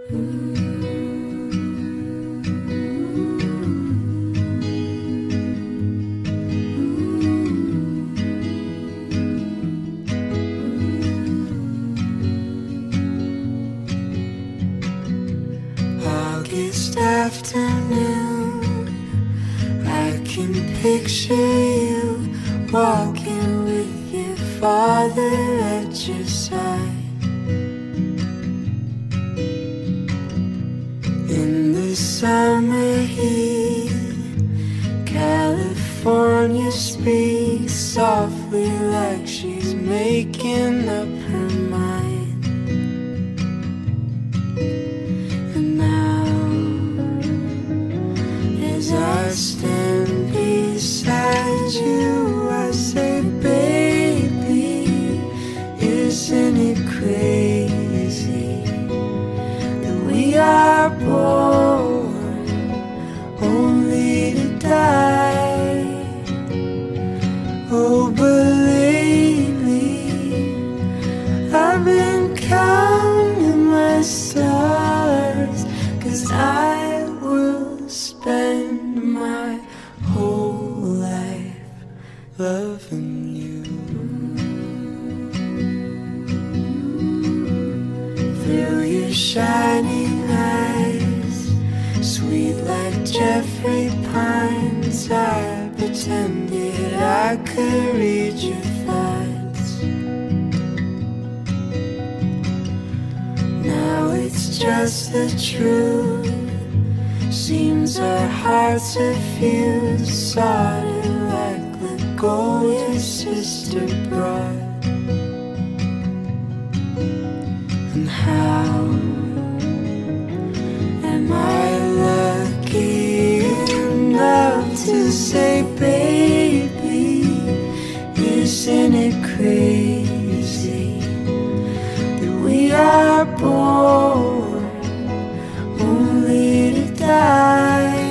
August afternoon, I can picture you walking with your father at your side. In the summer heat, California speaks softly like she's making up her mind. And now, as I stand beside you, I say, baby, isn't it crazy that we are born only to die? Oh, but lately I've been counting my stars, 'cause I will spend my whole life loving you. Through your shining eyes, sweet like Jeffrey Pines, I pretended I could read your thoughts. Now it's just the truth. Seems our hearts are fused, soldered like the gold your sister brought. And how am I lucky enough to say, baby, isn't it crazy that we are born only to die?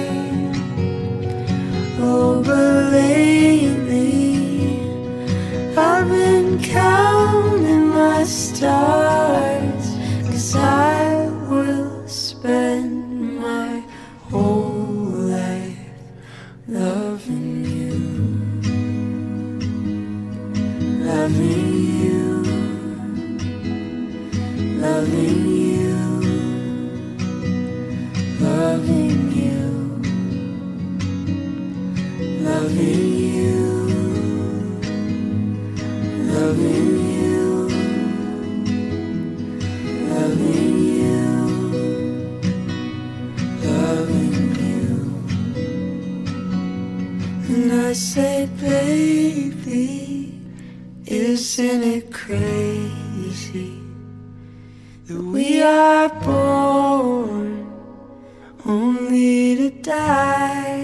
Oh, but lately I've been counting my stars, 'cause I will spend my whole life loving you, loving you, loving you, loving you, loving you, loving you, loving you, loving you. And I say, baby, isn't it crazy that we are born only to die?